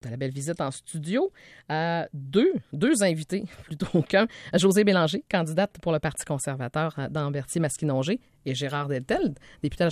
la belle visite en studio. Deux invités, plutôt qu'un. Josée Bélanger, candidate pour le Parti conservateur dans Berthier-Masquinongé, et Gérard Deltel, député à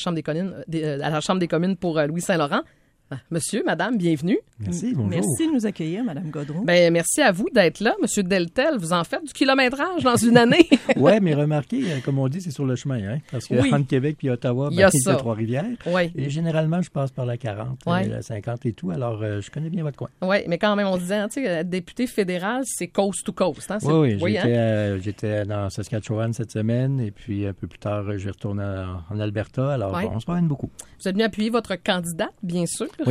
la Chambre des communes pour Louis-Saint-Laurent. Monsieur, madame, bienvenue. Merci, bonjour. Merci de nous accueillir, madame Gaudreau. Ben, merci à vous d'être là. Monsieur Deltel, vous en faites du kilométrage dans une année. Oui, mais remarquez, comme on dit, c'est sur le chemin, hein? Parce que entre Québec et Ottawa, il y a Trois-Rivières. Oui. Et généralement, je passe par la 40, la 50 et tout. Alors, je connais bien votre coin. Oui, mais quand même, on disait, tu sais, être député fédéral, c'est coast to coast. Hein? Oui, j'étais dans Saskatchewan cette semaine. Et puis, un peu plus tard, je retourne en Alberta. Alors, on se promène beaucoup. Vous êtes venu appuyer votre candidate, bien sûr. Oui.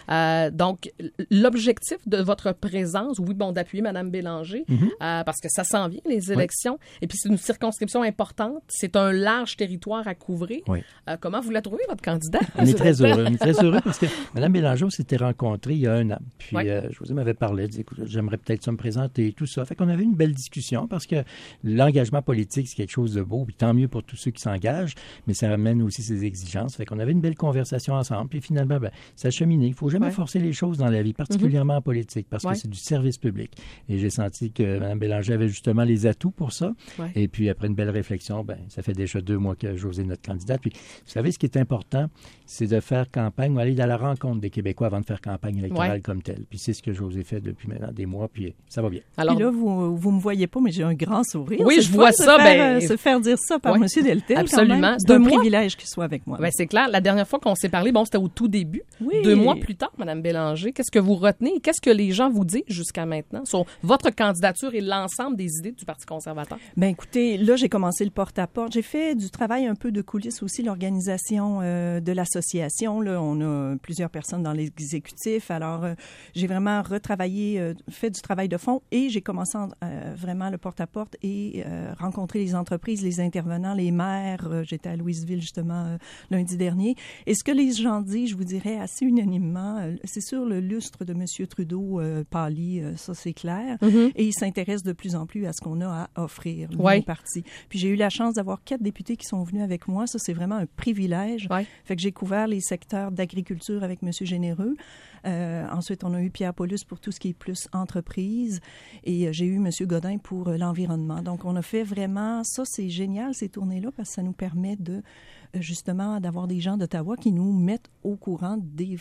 Donc, l'objectif de votre présence, d'appuyer Mme Bélanger, parce que ça s'en vient, les élections, et puis c'est une circonscription importante, c'est un large territoire à couvrir. Oui. Comment vous la trouvez, votre candidate? On est très heureux parce que Mme Bélanger, on s'était rencontrés il y a 1 an. Puis, Josée m'avait parlé, dit, écoute, j'aimerais peut-être ça me présenter et tout ça. Fait qu'on avait une belle discussion parce que l'engagement politique, c'est quelque chose de beau, puis tant mieux pour tous ceux qui s'engagent, mais ça amène aussi ses exigences. Fait qu'on avait une belle conversation ensemble, puis finalement, ça cheminait. Il ne faut jamais forcer les choses dans la vie, particulièrement en politique, parce que c'est du service public. Et j'ai senti que Mme Bélanger avait justement les atouts pour ça. Ouais. Et puis, après une belle réflexion, ça fait déjà 2 mois que Josée est notre candidate. Puis, vous savez, ce qui est important, c'est de faire campagne ou aller à la rencontre des Québécois avant de faire campagne électorale comme telle. Puis, c'est ce que Josée fait depuis maintenant des mois, puis ça va bien. Alors, puis là, vous me voyez pas, mais j'ai un grand sourire. Oui, je vois ça. Se faire dire ça par M. Deltel, absolument. C'est un privilège qu'il soit avec moi. Ben, c'est clair. La dernière fois qu'on s'est parlé, c'était au tout début. Oui. 2 mois plus tard, Mme Bélanger, qu'est-ce que vous retenez et qu'est-ce que les gens vous disent jusqu'à maintenant sur votre candidature et l'ensemble des idées du Parti conservateur? Bien, écoutez, là, j'ai commencé le porte-à-porte. J'ai fait du travail un peu de coulisses aussi, l'organisation de l'association. Là, on a plusieurs personnes dans l'exécutif. Alors, j'ai vraiment retravaillé, fait du travail de fond et j'ai commencé vraiment le porte-à-porte et rencontrer les entreprises, les intervenants, les maires. J'étais à Louisville, justement, lundi dernier. Et ce que les gens disent, je vous dirais assez unanimement, c'est sûr, le lustre de M. Trudeau pâlit, ça c'est clair. Et il s'intéresse de plus en plus à ce qu'on a à offrir, le parti. Puis j'ai eu la chance d'avoir 4 députés qui sont venus avec moi. Ça, c'est vraiment un privilège. Fait que j'ai couvert les secteurs d'agriculture avec M. Généreux. Ensuite, on a eu Pierre Paulus pour tout ce qui est plus entreprise. Et j'ai eu M. Godin pour l'environnement. Donc, on a fait vraiment... Ça, c'est génial, ces tournées-là, parce que ça nous permet de... justement, d'avoir des gens d'Ottawa qui nous mettent au courant des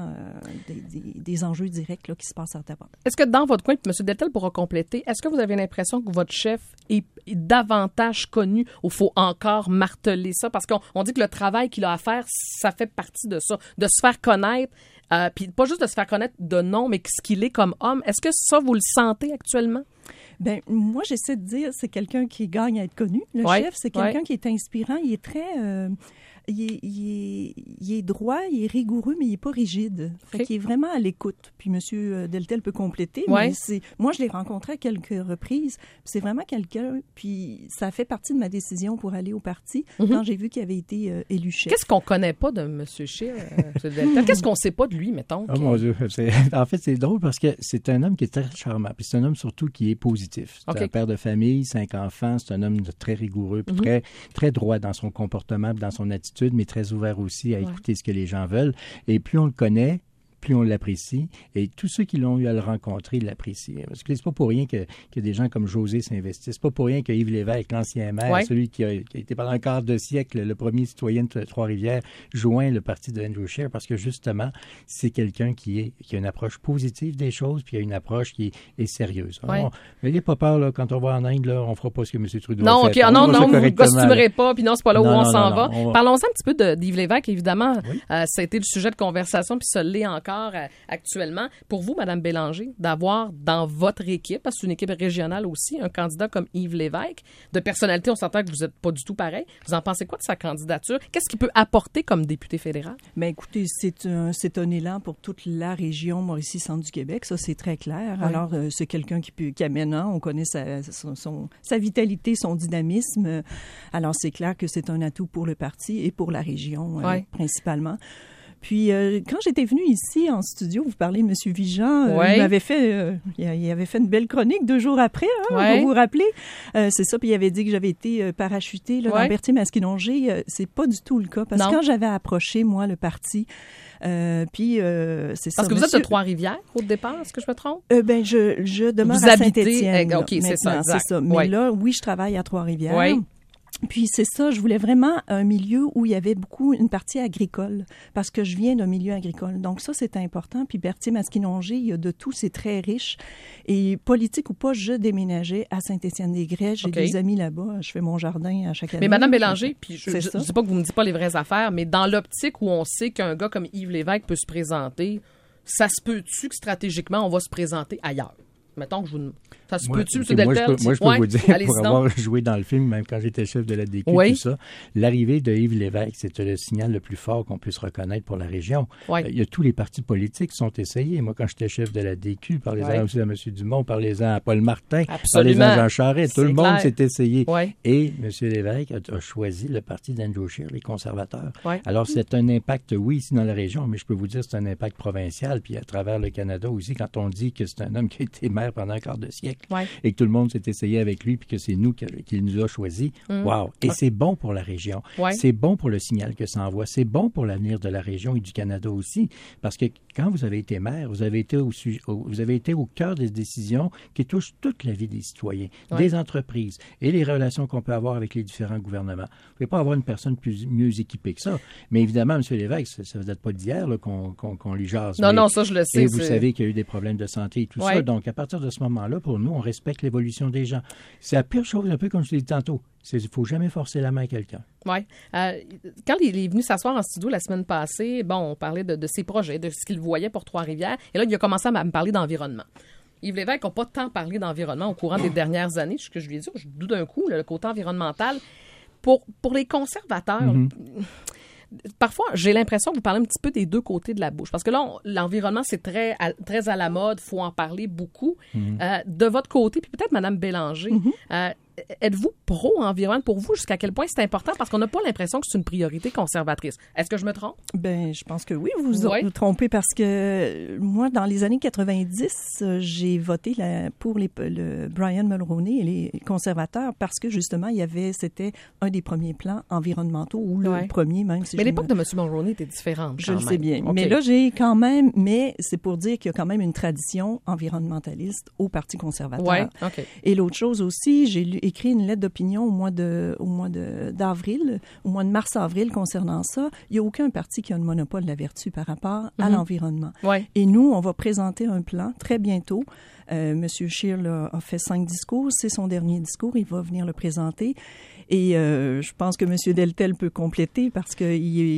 enjeux directs là, qui se passent à Ottawa. Est-ce que dans votre coin, puis M. Deltel pourra compléter, est-ce que vous avez l'impression que votre chef est davantage connu ou faut encore marteler ça? Parce qu'on dit que le travail qu'il a à faire, ça fait partie de ça, de se faire connaître, puis pas juste de se faire connaître de nom, mais ce qu'il est comme homme. Est-ce que ça, vous le sentez actuellement? Ben moi, j'essaie de dire, c'est quelqu'un qui gagne à être connu. Le chef, c'est quelqu'un qui est inspirant. Il est très... Il est droit, il est rigoureux, mais il n'est pas rigide. Fait qu'il est vraiment à l'écoute. Puis M. Deltel peut compléter, mais moi, je l'ai rencontré à quelques reprises. C'est vraiment quelqu'un, puis ça fait partie de ma décision pour aller au parti quand j'ai vu qu'il avait été élu chef. Qu'est-ce qu'on ne connaît pas de M. Scheer, M. Deltel? Qu'est-ce qu'on ne sait pas de lui, mettons? Oh mon Dieu! En fait, c'est drôle parce que c'est un homme qui est très charmant. Puis c'est un homme surtout qui est positif. C'est un père de famille, 5 enfants. C'est un homme très rigoureux, puis très, très droit dans son comportement, dans son attitude, mais très ouvert aussi à écouter ce que les gens veulent. Et plus on le connaît, plus on l'apprécie. Et tous ceux qui l'ont eu à le rencontrer l'apprécient. Parce que c'est pas pour rien que des gens comme Josée s'investissent. C'est pas pour rien que Yves Lévesque, l'ancien maire, celui qui a été pendant un quart de siècle le premier citoyen de Trois-Rivières, joint le parti de Andrew Scheer parce que justement, c'est quelqu'un qui a une approche positive des choses puis qui a une approche qui est sérieuse. N'ayez pas peur, là, quand on va en Inde, là, on fera pas ce que M. Trudeau a fait. Non, vous ne costumerez pas, puis non, c'est pas là où on s'en va. Parlons-en un petit peu d'Yves Lévesque, évidemment. Ça a été le sujet de conversation, puis ça l'est encore actuellement. Pour vous, Mme Bélanger, d'avoir dans votre équipe, parce que c'est une équipe régionale aussi, un candidat comme Yves Lévesque, de personnalité, on s'entend que vous n'êtes pas du tout pareil. Vous en pensez quoi de sa candidature? Qu'est-ce qu'il peut apporter comme député fédéral? Bien, écoutez, c'est un élan pour toute la région Mauricie-Centre du Québec. Ça, c'est très clair. Alors, c'est quelqu'un qui amène, on connaît sa vitalité, son dynamisme. Alors, c'est clair que c'est un atout pour le parti et pour la région, principalement. Puis, quand j'étais venue ici en studio, vous parlez de M. Vigent, il avait fait une belle chronique 2 jours après, vous vous rappelez? C'est ça, puis il avait dit que j'avais été parachutée là, dans Berthier-Masquinongé. C'est pas du tout le cas, parce que quand j'avais approché, moi, le parti, puis c'est ça. Parce que vous êtes de Trois-Rivières au départ, est-ce que je me trompe? Je demeure à Saint-Étienne. OK, c'est ça, exact. C'est ça. Mais là, oui, je travaille à Trois-Rivières. Oui. Puis c'est ça, je voulais vraiment un milieu où il y avait une partie agricole, parce que je viens d'un milieu agricole. Donc ça, c'est important. Puis Berthier-Masquinongé, il y a de tout, c'est très riche. Et politique ou pas, je déménageais à Saint-Étienne-des-Grès. J'ai des amis là-bas. Je fais mon jardin à chaque année. Mais Madame Bélanger, puis je dis pas que vous me dites pas les vraies affaires, mais dans l'optique où on sait qu'un gars comme Yves Lévesque peut se présenter, ça se peut-tu que stratégiquement, on va se présenter ailleurs? Mettons que ça se peut-tu, M. Deltel? Moi, je peux vous dire, pour avoir joué dans le film, même quand j'étais chef de la DQ, tout ça, l'arrivée de Yves Lévesque, c'était le signal le plus fort qu'on puisse reconnaître pour la région. Il y a tous les partis politiques qui sont essayés. Moi, quand j'étais chef de la DQ, parlez-en aussi à M. Dumont, parlez-en à Paul Martin, parlez-en à Jean Charest, tout le monde s'est essayé. Et M. Lévesque a choisi le parti d'Andrew Scheer, les conservateurs. Alors, c'est un impact, oui, ici dans la région, mais je peux vous dire que c'est un impact provincial, puis à travers le Canada aussi, quand on dit que c'est un homme qui a été maire pendant un quart de siècle et que tout le monde s'est essayé avec lui puis que c'est nous qu'il nous a choisi. Wow! Et c'est bon pour la région. C'est bon pour le signal que ça envoie. C'est bon pour l'avenir de la région et du Canada aussi. Parce que quand vous avez été maire, vous avez été au cœur des décisions qui touchent toute la vie des citoyens, des entreprises et les relations qu'on peut avoir avec les différents gouvernements. Vous ne pouvez pas avoir une personne mieux équipée que ça. Mais évidemment, M. Lévesque, ça ne date pas d'hier qu'on lui jase. Non, ça je le sais. Et vous savez qu'il y a eu des problèmes de santé et tout ça. Donc, à partir de ce moment-là, pour nous, on respecte l'évolution des gens. C'est la pire chose, un peu comme je l'ai dit tantôt. Il ne faut jamais forcer la main à quelqu'un. Oui. Quand il est venu s'asseoir en studio la semaine passée, on parlait de ses projets, de ce qu'il voyait pour Trois-Rivières. Et là, il a commencé à me parler d'environnement. Yves Lévesque n'a pas tant parlé d'environnement au courant des dernières années. Ce que je lui ai dit, tout d'un coup, le côté environnemental. Pour les conservateurs... Parfois, j'ai l'impression que vous parlez un petit peu des deux côtés de la bouche. Parce que là, l'environnement, c'est très à la mode. Il faut en parler beaucoup. De votre côté, puis peut-être Mme Bélanger, êtes-vous pro-environnement? Pour vous, jusqu'à quel point c'est important? Parce qu'on n'a pas l'impression que c'est une priorité conservatrice. Est-ce que je me trompe? Je pense que oui, vous vous trompez parce que moi, dans les années 90, j'ai voté pour le Brian Mulroney et les conservateurs parce que justement, c'était un des premiers plans environnementaux ou le premier même. Mais l'époque de M. Mulroney était différente. Je le sais bien. Okay. Mais là, mais c'est pour dire qu'il y a quand même une tradition environnementaliste au Parti conservateur. Ouais, okay. Et l'autre chose aussi, j'ai écrit une lettre d'opinion au mois de mars-avril concernant ça. Il n'y a aucun parti qui a un monopole de la vertu par rapport à l'environnement. Ouais. Et nous, on va présenter un plan très bientôt. Monsieur Scheer a fait 5 discours. C'est son dernier discours. Il va venir le présenter. Et je pense que M. Deltel peut compléter parce qu'on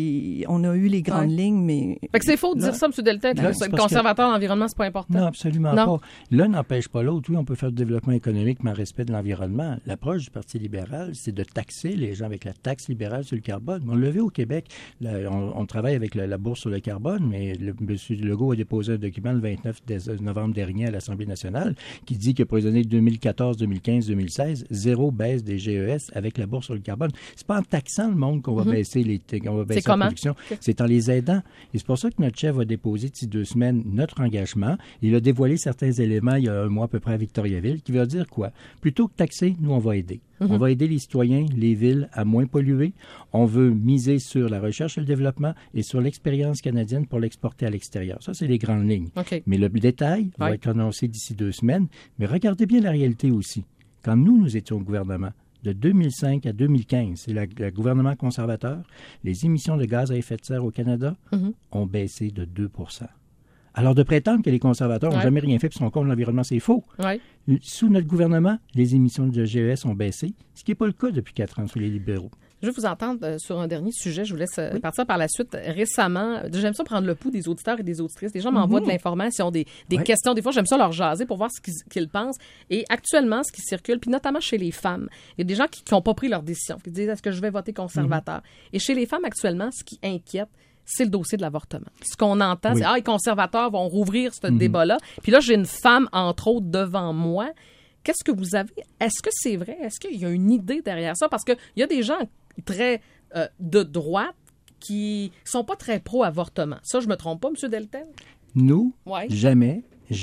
a eu les grandes lignes, mais... Fait que c'est faux de dire ça, M. Deltel, que le conservateur de l'environnement, c'est pas important. Non, absolument pas. L'un n'empêche pas l'autre. Oui, on peut faire du développement économique, mais en respect de l'environnement. L'approche du Parti libéral, c'est de taxer les gens avec la taxe libérale sur le carbone. On l'a vu au Québec. On travaille avec la bourse sur le carbone, mais M. Legault a déposé un document le 29 novembre dernier à l'Assemblée nationale qui dit que pour les années 2014, 2015, 2016, 0 baisse des GES avec la bourse sur le carbone. C'est pas en taxant le monde qu'on va baisser la production. C'est en les aidant. Et c'est pour ça que notre chef a déposé d'ici 2 semaines notre engagement. Il a dévoilé certains éléments il y a un mois à peu près à Victoriaville qui veut dire quoi? Plutôt que taxer, nous, on va aider. On va aider les citoyens, les villes à moins polluer. On veut miser sur la recherche et le développement et sur l'expérience canadienne pour l'exporter à l'extérieur. Ça, c'est les grandes lignes. Okay. Mais le détail va être annoncé d'ici 2 semaines. Mais regardez bien la réalité aussi. Quand nous étions au gouvernement, de 2005 à 2015, c'est le gouvernement conservateur, les émissions de gaz à effet de serre au Canada ont baissé de 2 %. Alors, de prétendre que les conservateurs n'ont jamais rien fait pour sont contre l'environnement, c'est faux. Ouais. Sous notre gouvernement, les émissions de GES ont baissé, ce qui n'est pas le cas depuis 4 ans sous les libéraux. Je vais vous entendre sur un dernier sujet. Je vous laisse partir par la suite. Récemment, j'aime ça prendre le pouls des auditeurs et des auditrices. Les gens m'envoient de l'information, des questions. Des fois, j'aime ça leur jaser pour voir ce qu'ils pensent. Et actuellement, ce qui circule, puis notamment chez les femmes, il y a des gens qui n'ont pas pris leur décision, qui disent « Est-ce que je vais voter conservateur? » Et chez les femmes, actuellement, ce qui inquiète, c'est le dossier de l'avortement. Ce qu'on entend, c'est « Ah, les conservateurs vont rouvrir ce débat-là. » Puis là, j'ai une femme, entre autres, devant moi. Qu'est-ce que vous avez? Est-ce que c'est vrai? Est-ce qu'il y a une idée derrière ça? Parce qu'il y a des gens très de droite qui sont pas très pro-avortement. Ça, je me trompe pas, M. Deltel? Nous, jamais,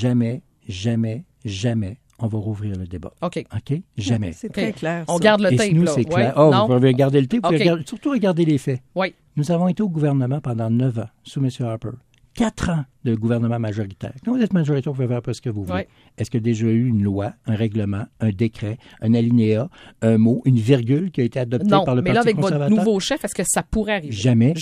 on va rouvrir le débat. OK? Jamais. C'est très clair. On garde le tape, nous, là. c'est clair. Vous pouvez garder le tape, surtout regarder les faits. Oui. Nous avons été au gouvernement pendant 9 ans, sous M. Harper. 4 ans de gouvernement majoritaire. Quand vous êtes majoritaire, vous pouvez faire ce que vous voulez. Est-ce qu'il y a déjà eu une loi, un règlement, un décret, un alinéa, un mot, une virgule qui a été adoptée par le Parti conservateur? Non, mais là, avec votre nouveau chef, est-ce que ça pourrait arriver? Jamais.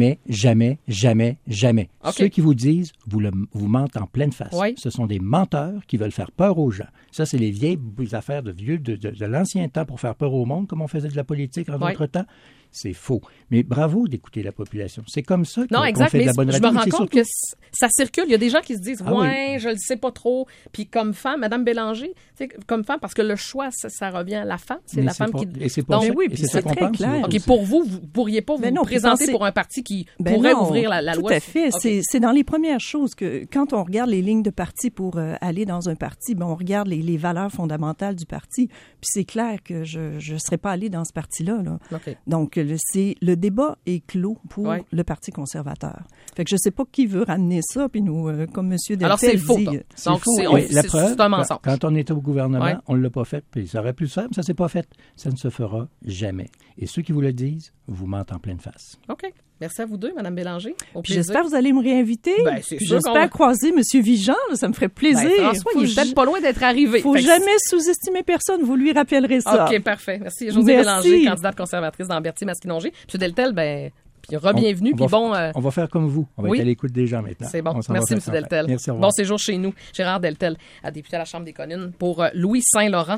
Ceux qui vous disent, vous mentent en pleine face. Ce sont des menteurs qui veulent faire peur aux gens. Ça, c'est les vieilles affaires de l'ancien temps pour faire peur au monde, comme on faisait de la politique en d'autres temps. C'est faux. Mais bravo d'écouter la population. C'est comme ça qu'on fait de la bonne radio. Je me rends compte que ça circule. Il y a des gens qui se disent je le sais pas trop. Puis comme femme, Mme Bélanger, comme femme, parce que le choix, ça revient à la femme. C'est la femme qui... Et c'est pour ça, c'est très clair. OK, pour vous ne pourriez pas vous présenter pour un parti qui pourrait ouvrir la loi. Tout à fait. C'est dans les premières choses que, quand on regarde les lignes de parti pour aller dans un parti, on regarde les valeurs fondamentales du parti. Puis c'est clair que je ne serais pas allée dans ce parti-là. Okay. Donc, le débat est clos pour le Parti conservateur. Fait que je sais pas qui veut ramener ça, puis nous, comme M. Deltel alors, c'est faux. dit... C'est faux. C'est un mensonge. Quand on était au gouvernement, on ne l'a pas fait, puis ça aurait pu se faire, mais ça ne s'est pas fait. Ça ne se fera jamais. Et ceux qui vous le disent, vous mentent en pleine face. OK. Merci à vous deux, Mme Bélanger. J'espère que vous allez me réinviter. J'espère croiser M. Vigent. Là, ça me ferait plaisir. François, il est peut-être pas loin d'être arrivé. Il ne faut jamais sous-estimer personne. Vous lui rappellerez ça. OK, parfait. Merci. Josée Bélanger, candidate conservatrice dans Berthier-Masquinongé. M. Deltel, puis re-bienvenue. On va faire comme vous. On va être à l'écoute des gens maintenant. C'est bon. Merci, M. Deltel. Merci, bon séjour chez nous. Gérard Deltel, député à la Chambre des communes pour Louis Saint-Laurent.